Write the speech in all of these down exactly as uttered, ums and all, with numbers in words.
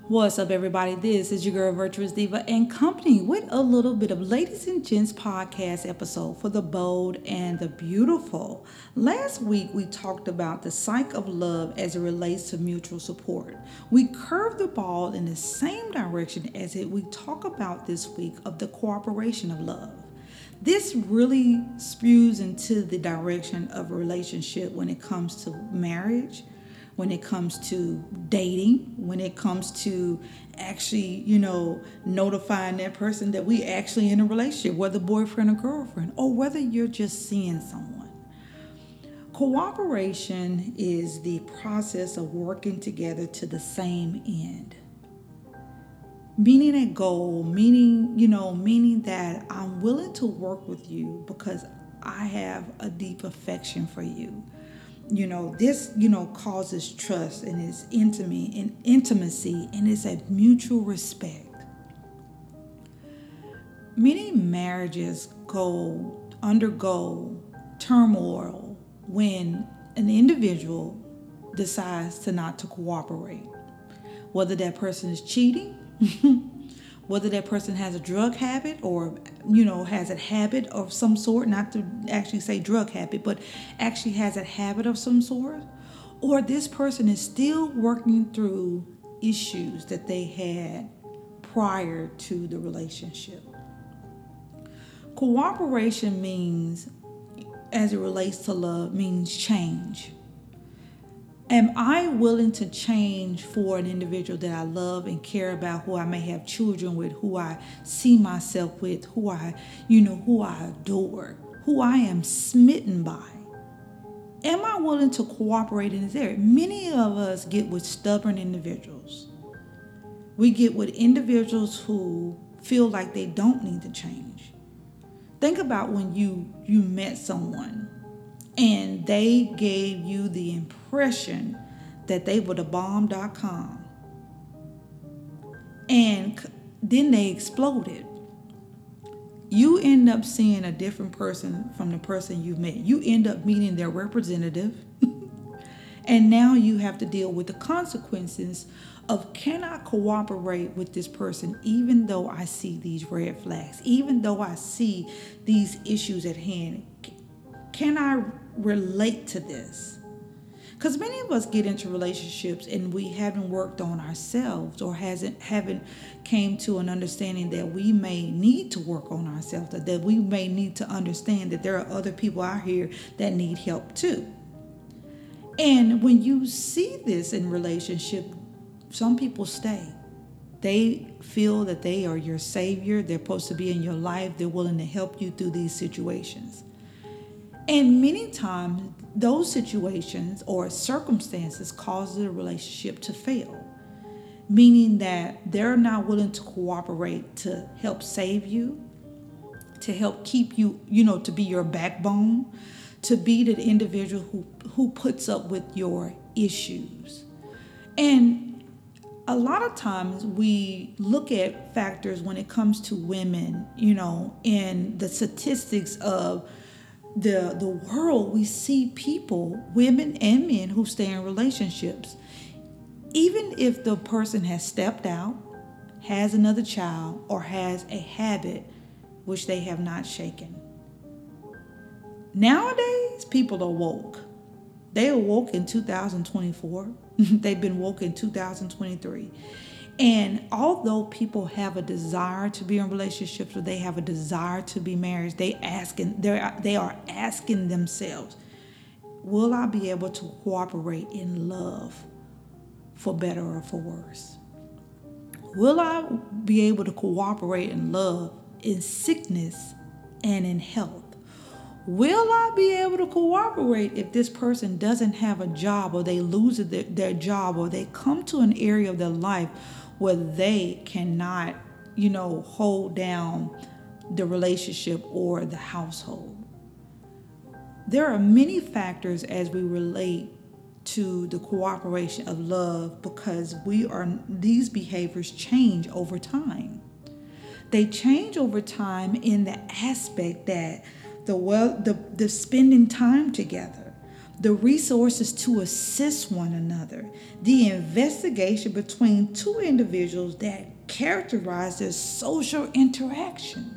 What's up, everybody? This is your girl, Virtuous Diva, and company with a little bit of Ladies and Gents podcast episode for the bold and the beautiful. Last week, we talked about the psyche of love as it relates to mutual support. We curved the ball in the same direction as it we talk about this week of the cooperation of love. This really spews into the direction of a relationship when it comes to marriage, when it comes to dating, when it comes to actually, you know, notifying that person that we actually in a relationship, whether boyfriend or girlfriend, or whether you're just seeing someone. Cooperation is the process of working together to the same end. Meaning a goal, meaning, you know, meaning that I'm willing to work with you because I have a deep affection for you. You know, this, you know, causes trust and is intimate and intimacy and it's a mutual respect. Many marriages go undergo turmoil when an individual decides to not to cooperate. Whether that person is cheating, whether that person has a drug habit or, you know, has a habit of some sort, not to actually say drug habit, but actually has a habit of some sort, or this person is still working through issues that they had prior to the relationship. Cooperation means, as it relates to love, means change. Am I willing to change for an individual that I love and care about, who I may have children with, who I see myself with, who I, you know, who I adore, who I am smitten by? Am I willing to cooperate in this area? Many of us get with stubborn individuals. We get with individuals who feel like they don't need to change. Think about when you, you met someone and they gave you the impression that they were the bomb dot com. And then they exploded. You end up seeing a different person from the person you met. You end up meeting their representative. And now you have to deal with the consequences of, can I cooperate with this person even though I see these red flags, even though I see these issues at hand? Can I relate to this? Because many of us get into relationships and we haven't worked on ourselves, or hasn't haven't came to an understanding that we may need to work on ourselves, that, that we may need to understand that there are other people out here that need help too. And when you see this in relationship, some people stay. They feel that they are your savior. They're supposed to be in your life. They're willing to help you through these situations. And many times, those situations or circumstances cause the relationship to fail, meaning that they're not willing to cooperate to help save you, to help keep you, you know, to be your backbone, to be the individual who, who puts up with your issues. And a lot of times we look at factors when it comes to women, you know, in the statistics of the the world. We see people, women and men, who stay in relationships even if the person has stepped out, has another child, or has a habit which they have not shaken. Nowadays, people are woke. They are woke in two thousand twenty-four. They've been woke in two thousand twenty-three. And although people have a desire to be in relationships, or they have a desire to be married, they asking they they are asking themselves, will I be able to cooperate in love, for better or for worse? Will I be able to cooperate in love in sickness and in health? Will I be able to cooperate if this person doesn't have a job, or they lose their, their job, or they come to an area of their life where they cannot, you know, hold down the relationship or the household? There are many factors as we relate to the cooperation of love, because we are these behaviors change over time. They change over time in the aspect that the well the, the spending time together, the resources to assist one another, the investigation between two individuals that characterize their social interaction.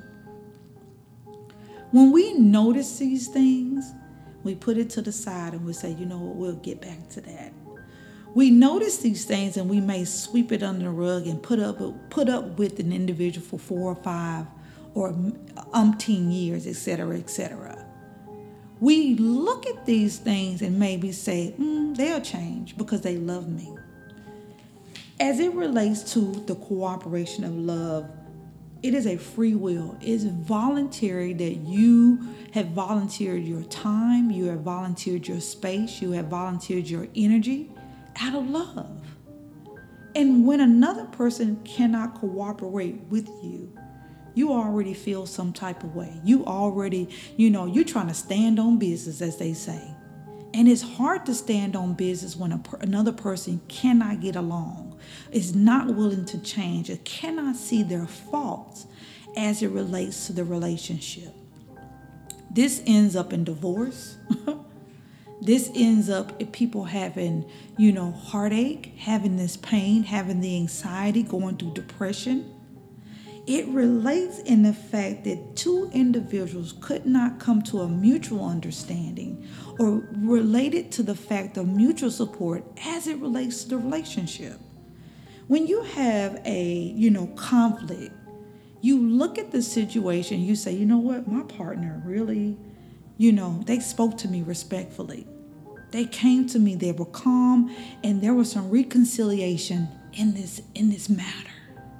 When we notice these things, we put it to the side and we say, you know what, we'll get back to that. We notice these things and we may sweep it under the rug and put up put up with an individual for four or five or umpteen years, et cetera, et cetera. We look at these things and maybe say, mm, they'll change because they love me. As it relates to the cooperation of love, it is a free will. It's voluntary that you have volunteered your time, you have volunteered your space, you have volunteered your energy out of love. And when another person cannot cooperate with you, you already feel some type of way. You already, you know, you're trying to stand on business, as they say. And it's hard to stand on business when a, another person cannot get along, is not willing to change, or cannot see their faults as it relates to the relationship. This ends up in divorce. This ends up in people having, you know, heartache, having this pain, having the anxiety, going through depression. It relates in the fact that two individuals could not come to a mutual understanding or related to the fact of mutual support as it relates to the relationship. When you have a, you know, conflict, you look at the situation, you say, you know what, my partner really, you know, they spoke to me respectfully. They came to me, they were calm, and there was some reconciliation in this, in this matter.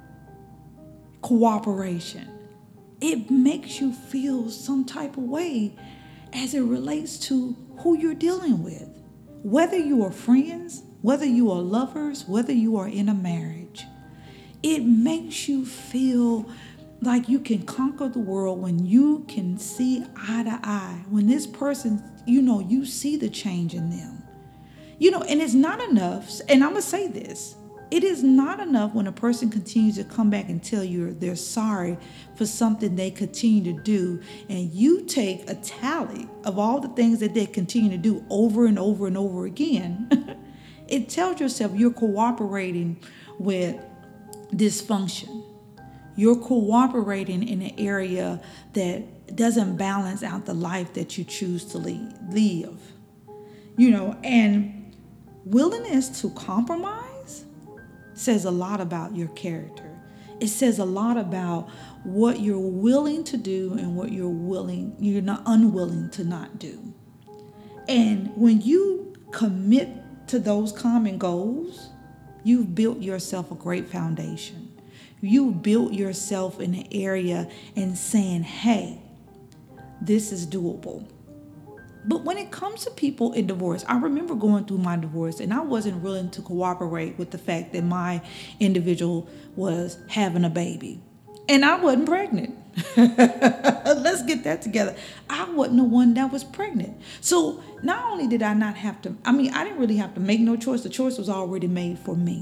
Cooperation. It makes you feel some type of way as it relates to who you're dealing with. Whether you are friends, whether you are lovers, whether you are in a marriage, it makes you feel like you can conquer the world when you can see eye to eye. When this person, you know, you see the change in them. You know, and it's not enough, and I'm going to say this, it is not enough when a person continues to come back and tell you they're sorry for something they continue to do, and you take a tally of all the things that they continue to do over and over and over again. It tells yourself you're cooperating with dysfunction. You're cooperating in an area that doesn't balance out the life that you choose to live. You know, and willingness to compromise says a lot about your character. It says a lot about what you're willing to do and what you're willing, you're not unwilling to not do. And when you commit to those common goals, you've built yourself a great foundation. You built yourself in an area and saying, hey, this is doable. But when it comes to people in divorce, I remember going through my divorce and I wasn't willing to cooperate with the fact that my individual was having a baby. And I wasn't pregnant. Let's get that together. I wasn't the one that was pregnant. So not only did I not have to, I mean, I didn't really have to make no choice. The choice was already made for me.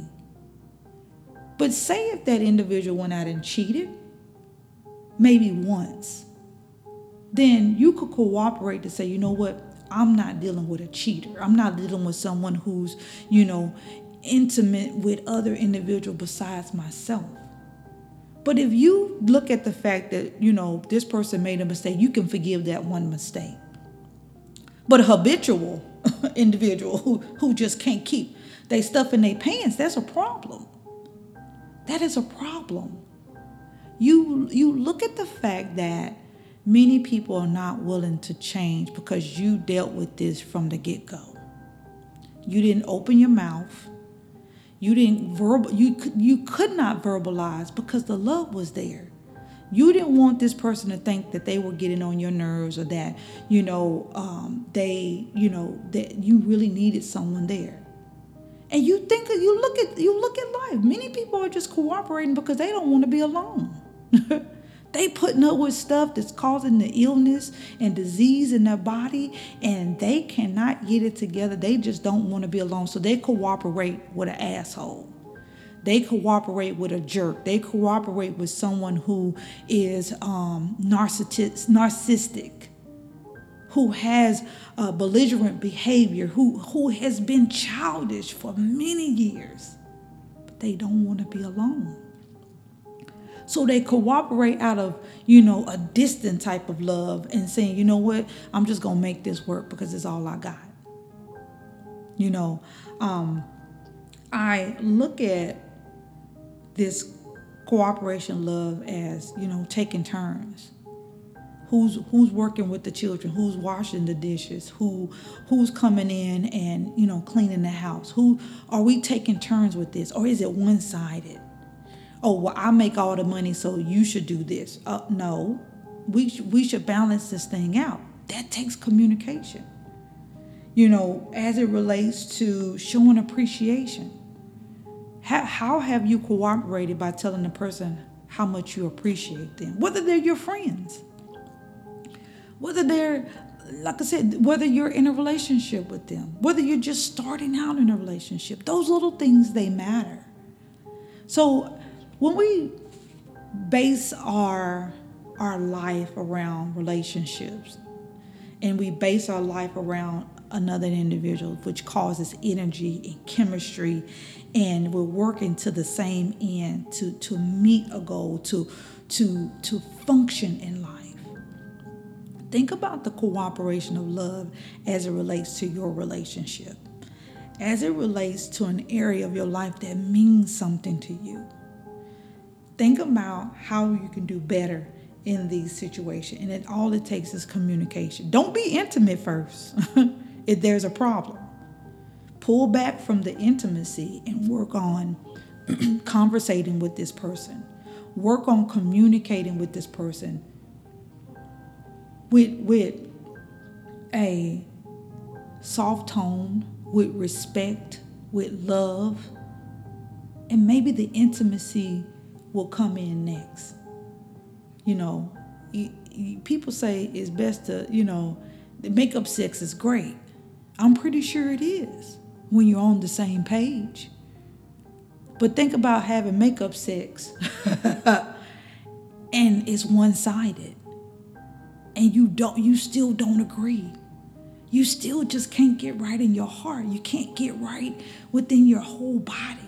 But say if that individual went out and cheated, maybe once, then you could cooperate to say, you know what, I'm not dealing with a cheater. I'm not dealing with someone who's, you know, intimate with other individuals besides myself. But if you look at the fact that, you know, this person made a mistake, you can forgive that one mistake. But a habitual individual who, who just can't keep their stuff in their pants, that's a problem. That is a problem. You, you look at the fact that many people are not willing to change because you dealt with this from the get-go. You didn't open your mouth. You didn't verbal. You you could not verbalize because the love was there. You didn't want this person to think that they were getting on your nerves or that you know um, they you know that you really needed someone there. And you think you look at you look at life. Many people are just cooperating because they don't want to be alone. They putting up with stuff that's causing the illness and disease in their body, and they cannot get it together. They just don't want to be alone. So they cooperate with an asshole. They cooperate with a jerk. They cooperate with someone who is um, narcissistic, narcissistic, who has uh, belligerent behavior, who, who has been childish for many years, but they don't want to be alone. So they cooperate out of, you know, a distant type of love and saying, you know what, I'm just going to make this work because it's all I got. You know, um, I look at this cooperation love as, you know, taking turns. Who's who's working with the children? Who's washing the dishes? Who who's coming in and, you know, cleaning the house? Who are we taking turns with this? Or is it one-sided? Oh, well, I make all the money, so you should do this. Uh, no, we sh- we should balance this thing out. That takes communication. You know, as it relates to showing appreciation. How, how have you cooperated by telling the person how much you appreciate them? Whether they're your friends, whether they're, like I said, whether you're in a relationship with them, whether you're just starting out in a relationship, those little things, they matter. So when we base our our life around relationships and we base our life around another individual, which causes energy and chemistry, and we're working to the same end to to meet a goal, to to to function in life. Think about the cooperation of love as it relates to your relationship, as it relates to an area of your life that means something to you. Think about how you can do better in these situations, and it, all it takes is communication. Don't be intimate first if there's a problem. Pull back from the intimacy and work on conversating with this person. Work on communicating with this person with, with a soft tone, with respect, with love, and maybe the intimacy will come in next. You know, you, you, people say it's best to, you know, the makeup sex is great. I'm pretty sure it is when you're on the same page. But think about having makeup sex and it's one-sided, and you don't, you still don't agree. You still just can't get right in your heart. You can't get right within your whole body.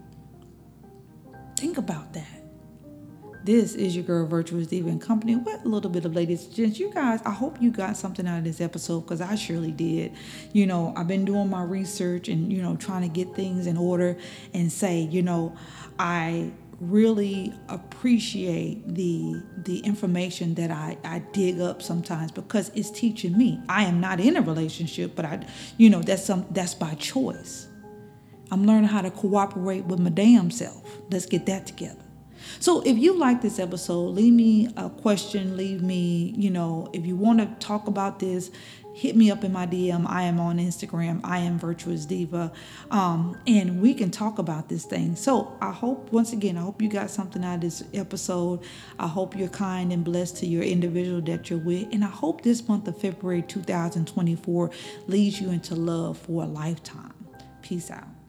Think about that. This is your girl, Virtuous Diva and Company, with a little bit of ladies and gents. You guys, I hope you got something out of this episode, because I surely did. You know, I've been doing my research and, you know, trying to get things in order and say, you know, I really appreciate the the information that I, I dig up sometimes, because it's teaching me. I am not in a relationship, but I, you know, that's some that's by choice. I'm learning how to cooperate with my damn self. Let's get that together. So if you like this episode, leave me a question, leave me, you know, if you want to talk about this, hit me up in my D M. I am on Instagram. I am Virtuous Diva. Um, and we can talk about this thing. So I hope, once again, I hope you got something out of this episode. I hope you're kind and blessed to your individual that you're with. And I hope this month of February two thousand twenty-four leads you into love for a lifetime. Peace out.